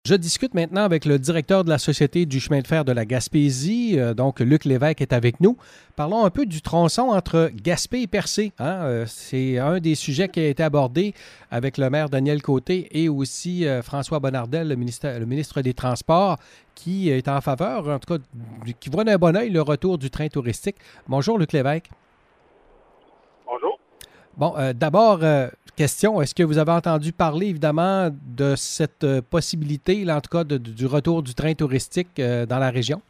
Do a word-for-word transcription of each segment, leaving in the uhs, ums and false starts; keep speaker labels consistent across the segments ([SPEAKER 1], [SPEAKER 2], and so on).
[SPEAKER 1] Je discute maintenant avec le directeur de la Société du chemin de fer de la Gaspésie, euh, donc Luc Lévesque est avec nous. Parlons un peu du tronçon entre Gaspé et Percé. Hein? Euh, c'est un des sujets qui a été abordé avec le maire Daniel Côté et aussi euh, François Bonnardel, le ministre, le ministre des Transports, qui est en faveur, en tout cas, qui voit d'un bon œil le retour du train touristique. Bonjour, Luc Lévesque.
[SPEAKER 2] Bonjour.
[SPEAKER 1] Bon, euh, d'abord, euh, question, est-ce que vous avez entendu parler, évidemment, de cette euh, possibilité, là, en tout cas, de, du retour du train touristique euh, dans la région?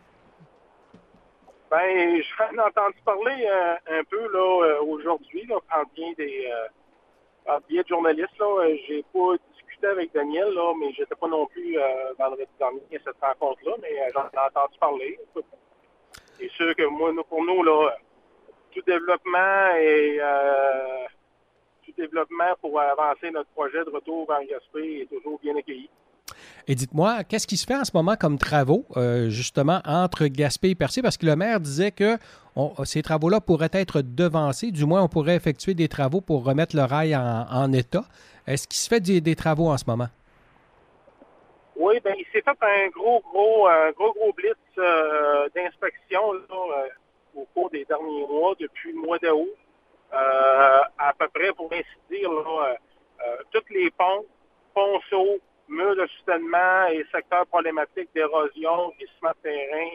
[SPEAKER 2] Ben, j'en ai entendu parler euh, un peu là euh, aujourd'hui, là, par bien des euh, par biais de journalistes. Là, euh, j'ai pas discuté avec Daniel, là, mais j'étais pas non plus euh, dans le dernier cette rencontre-là, mais euh, j'en ai entendu parler. C'est sûr que moi, nous, pour nous, là, tout développement et euh, tout développement pour avancer notre projet de retour vers Gaspé est toujours bien accueilli.
[SPEAKER 1] Et dites-moi, qu'est-ce qui se fait en ce moment comme travaux, euh, justement, entre Gaspé et Percé? Parce que le maire disait que on, ces travaux-là pourraient être devancés. Du moins, on pourrait effectuer des travaux pour remettre le rail en, en état. Est-ce qu'il se fait des, des travaux en ce moment?
[SPEAKER 2] Oui, bien, il s'est fait un gros, gros, un gros, gros blitz euh, d'inspection là, euh, au cours des derniers mois, depuis le mois d'août. Euh, à peu près, pour ainsi dire, là, euh, euh, tous les ponts, ponceaux, murs de soutènement et secteurs problématiques d'érosion, glissement de terrain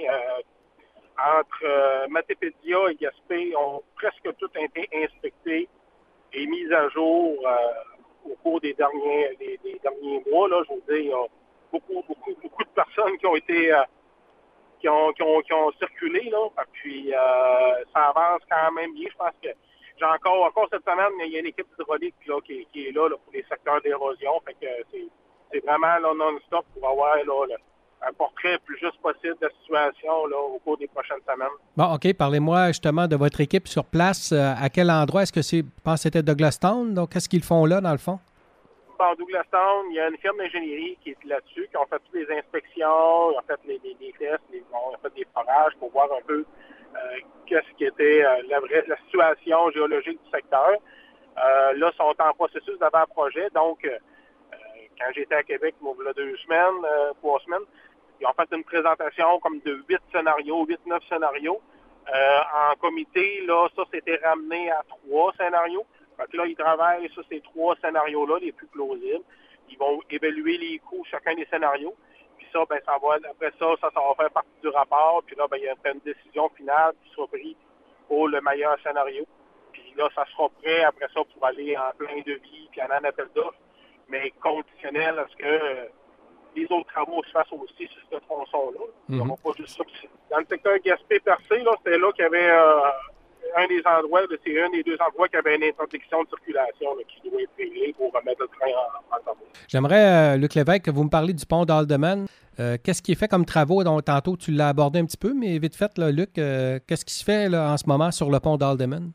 [SPEAKER 2] euh, entre euh, Matépédia et Gaspé ont presque tous été inspectés et mis à jour euh, au cours des derniers, des, des derniers mois. Là, je vous dis, il y a beaucoup, beaucoup, beaucoup de personnes qui ont été euh, qui ont, qui ont, qui ont circulé. Là. Puis euh, ça avance quand même bien. Je pense que j'ai encore, encore cette semaine, il y a une équipe hydraulique là, qui, qui est là, là pour les secteurs d'érosion. Fait que c'est, c'est vraiment là, non-stop pour avoir là, le, un portrait le plus juste possible de la situation là, au cours des prochaines semaines.
[SPEAKER 1] Bon, OK. Parlez-moi justement de votre équipe sur place. Euh, à quel endroit? Est-ce que c'est, je pense que c'était Douglastown? Donc, qu'est-ce qu'ils font là, dans le fond?
[SPEAKER 2] Par Douglastown, il y a une firme d'ingénierie qui est là-dessus, qui ont fait toutes les inspections, ils ont fait les, les, les tests, les, ils ont fait des forages pour voir un peu euh, qu'est-ce qui était euh, la, vraie, la situation géologique du secteur. Euh, là, ils sont en processus d'avant-projet. Donc, euh, quand j'étais à Québec, moi, il y a deux semaines, euh, trois semaines, ils ont fait une présentation comme de huit scénarios, huit, neuf scénarios. Euh, en comité, là, ça s'était ramené à trois scénarios. Fait que là, ils travaillent sur ces trois scénarios-là, les plus plausibles. Ils vont évaluer les coûts chacun des scénarios. Puis ça, ben, ça va, après ça, ça, ça va faire partie du rapport. Puis là, ben, il y a une décision finale qui sera prise pour le meilleur scénario. Puis là, ça sera prêt après ça pour aller en plein devis, puis en appel d'offres, mais conditionnel à ce que euh, les autres travaux se fassent aussi sur ce tronçon-là. Mm-hmm. Pas juste ça. Dans le secteur Gaspé-Percé, là, c'était là qu'il y avait euh, un des endroits, c'est un des deux endroits qui avait une interdiction de circulation là, qui doit être réglée pour remettre le train en, en travaux.
[SPEAKER 1] J'aimerais, euh, Luc Lévesque, que vous me parliez du pont d'Aldeman. Euh, qu'est-ce qui est fait comme travaux? Donc, tantôt, tu l'as abordé un petit peu, mais vite fait, là, Luc, euh, qu'est-ce qui se fait là, en ce moment sur le pont d'Aldeman?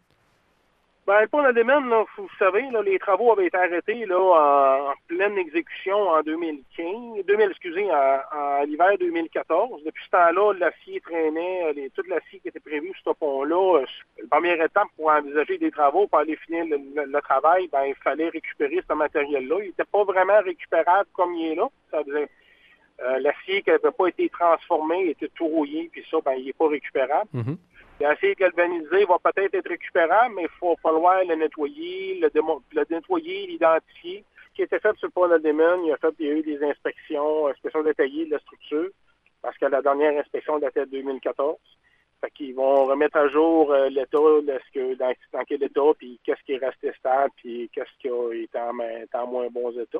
[SPEAKER 2] Ben, le pont d'Aldeman, là, vous savez, là, les travaux avaient été arrêtés là, en, en pleine exécution en deux mille quinze, deux mille, excusez, en, en l'hiver deux mille quatorze. Depuis ce temps-là, l'acier traînait, les, tout l'acier qui était prévu sur ce pont-là. Euh, la première étape pour envisager des travaux, pour aller finir le, le, le travail, ben, il fallait récupérer ce matériel-là. Il n'était pas vraiment récupérable comme il est là. Ça faisait, euh, l'acier qui n'avait pas été transformé était tout rouillé, puis ça, ben, il n'est pas récupérable. Mm-hmm. L'acier galvanisé va peut-être être récupérable, mais il faut falloir le nettoyer, le, démo- le nettoyer, l'identifier. Ce qui était fait sur le pont d'Aldeman, il y a fait, il y a eu des inspections, inspections détaillées de la structure, parce que la dernière inspection datait de deux mille quatorze. Fait qu'ils vont remettre à jour euh, l'état, ce que, dans, dans quel état, puis qu'est-ce qui est resté stable, puis qu'est-ce qui a été en, en moins bons états.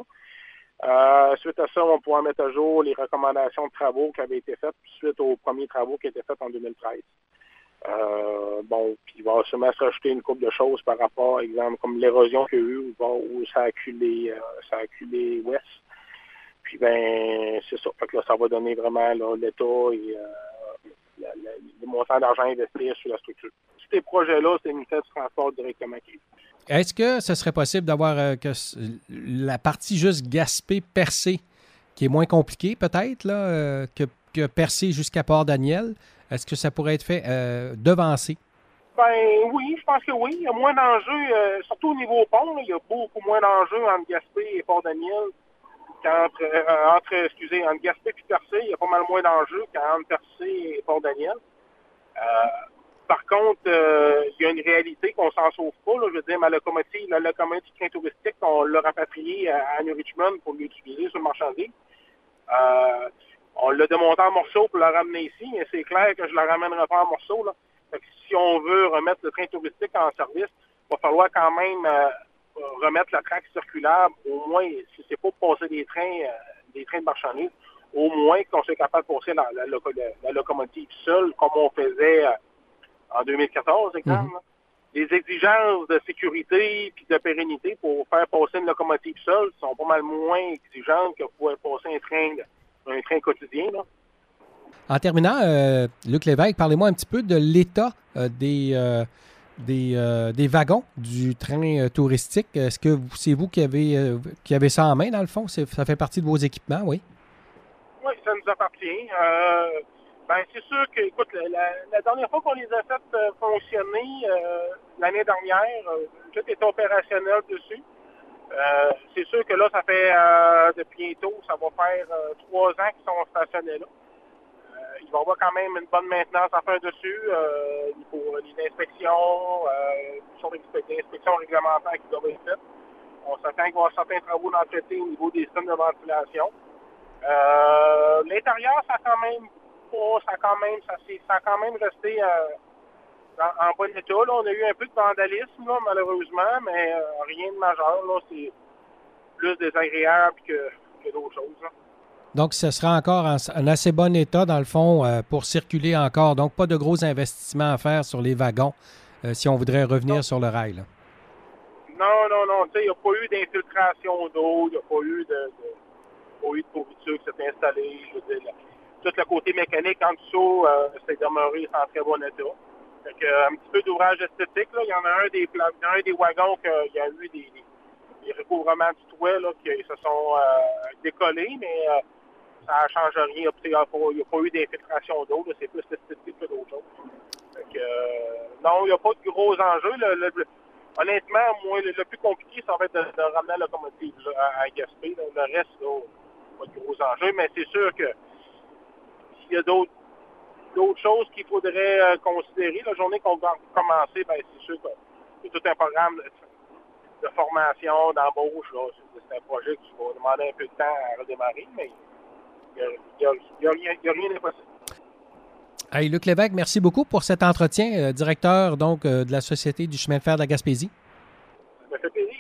[SPEAKER 2] Euh, suite à ça, on va pouvoir mettre à jour les recommandations de travaux qui avaient été faites suite aux premiers travaux qui étaient faits en deux mille treize. Euh, bon, puis il va sûrement se rajouter une couple de choses par rapport, exemple, comme l'érosion qu'il y a eu, où, où ça a acculé, euh, ça a acculé ouest. Puis ben, c'est ça. Fait que là, ça va donner vraiment là, l'état et euh, la, la, le montant d'argent investi sur la structure. Tous ces projets-là, c'est une unité de transport directement qui est.
[SPEAKER 1] Est-ce que ce serait possible d'avoir euh, que la partie juste Gaspé-Percé, qui est moins compliquée peut-être, là, euh, que, que Percé jusqu'à Port-Daniel, est-ce que ça pourrait être fait euh, devancer?
[SPEAKER 2] Ben oui, je pense que oui. Il y a moins d'enjeux, euh, surtout au niveau pont, là, il y a beaucoup moins d'enjeux entre Gaspé et Port-Daniel qu'entre, euh, entre, excusez, entre Gaspé et Percé, il y a pas mal moins d'enjeux qu'entre Percé et Port-Daniel. Euh, par contre, euh, il y a une réalité qu'on s'en sauve pas. Là. Je veux dire, ma locomotive, la locomotive train touristique, on l'a rapatriée à, à New Richmond pour l'utiliser sur le marchandise. Euh, on l'a démonté en morceaux pour la ramener ici, mais c'est clair que je la ramènerai pas en morceaux. Là. Fait que si on veut remettre le train touristique en service, il va falloir quand même euh, remettre la traque circulaire, au moins, si c'est pas pour passer des trains, euh, des trains de marchandises, au moins qu'on soit capable de passer la, la, la, la locomotive seule, comme on faisait euh, en deux mille quatorze, exemple. Mm-hmm. Les exigences de sécurité et de pérennité pour faire passer une locomotive seule sont pas mal moins exigeantes que pour passer un train, un train quotidien. Là.
[SPEAKER 1] En terminant, euh, Luc Lévesque, parlez-moi un petit peu de l'état euh, des, euh, des, euh, des wagons du train euh, touristique. Est-ce que vous, c'est vous qui avez, euh, qui avez ça en main, dans le fond? C'est, ça fait partie de vos équipements, oui?
[SPEAKER 2] Oui, ça nous appartient. Euh, ben, c'est sûr que, écoute, la, la dernière fois qu'on les a fait euh, fonctionner, euh, l'année dernière, euh, tout était opérationnel dessus. Euh, c'est sûr que là, ça fait euh, de bientôt, ça va faire euh, trois ans qu'ils sont stationnés là. Euh, il va y avoir quand même une bonne maintenance à faire dessus, euh, pour les inspections, euh, des inspections réglementaires qui doivent être faites. On s'attend qu'il va y avoir certains travaux d'entretien au niveau des systèmes de ventilation. Euh, l'intérieur, ça a quand même pas, ça a quand même, ça, ça a quand même resté euh, en, en bon état. Là. On a eu un peu de vandalisme, là, malheureusement, mais euh, rien de majeur. Là. C'est plus désagréable que, que d'autres choses. Là.
[SPEAKER 1] Donc, ce sera encore en, en assez bon état, dans le fond, euh, pour circuler encore. Donc, pas de gros investissements à faire sur les wagons euh, si on voudrait revenir non. sur le rail. Là.
[SPEAKER 2] Non, non, non. Tu sais, il n'y a pas eu d'infiltration d'eau, il n'y a pas eu de... de pas eu de pourriture qui s'est installée. Je veux dire, tout le côté mécanique en dessous, euh, c'est demeuré en très bon état. Fait que, euh, un petit peu d'ouvrage esthétique, là. Il y en a un des, il y en a un des wagons qu'il y a eu des, des, des recouvrements du toit là, qui se sont euh, décollés, mais euh, ça ne change rien. Il n'y a, a pas eu d'infiltration d'eau. Là. C'est plus esthétique que d'autres choses. Fait que, euh, non, il n'y a pas de gros enjeux. Le, le, le, honnêtement, moi, le, le plus compliqué, ça va être de, de ramener la locomotive là, à, à Gaspé. Là. Le reste, là, pas de gros enjeux, mais c'est sûr que s'il y a d'autres, d'autres choses qu'il faudrait euh, considérer, la journée qu'on va commencer, ben, c'est sûr que c'est tout un programme de, de formation, d'embauche. Là. C'est, c'est un projet qui va demander un peu de temps à redémarrer, mais il n'y a, a, a, a, a rien d'impossible.
[SPEAKER 1] Hey, Luc Lévesque, merci beaucoup pour cet entretien, euh, directeur donc euh, de la Société du chemin de fer de la Gaspésie.
[SPEAKER 2] Ça me fait plaisir.